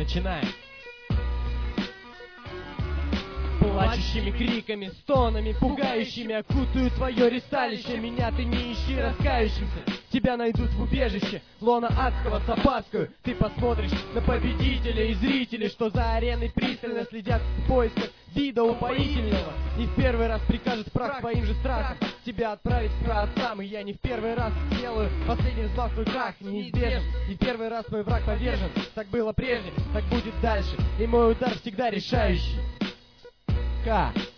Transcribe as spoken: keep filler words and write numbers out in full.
начинаем. Плачущими криками, стонами, пугающими окутают твое ресталище. Меня ты не ищи раскающимся, тебя найдут в убежище лона адского с опаской. Ты посмотришь на победителя и зрителей, что за ареной пристально следят в поисках вида упоительного. Не в первый раз прикажет прах своим же страхом тебя отправить к праотцам. И я не в первый раз делаю последний взмах, твой крах неизбежен. Не в первый раз мой враг повержен. Так было прежде, так будет дальше, и мой удар всегда решающий. К.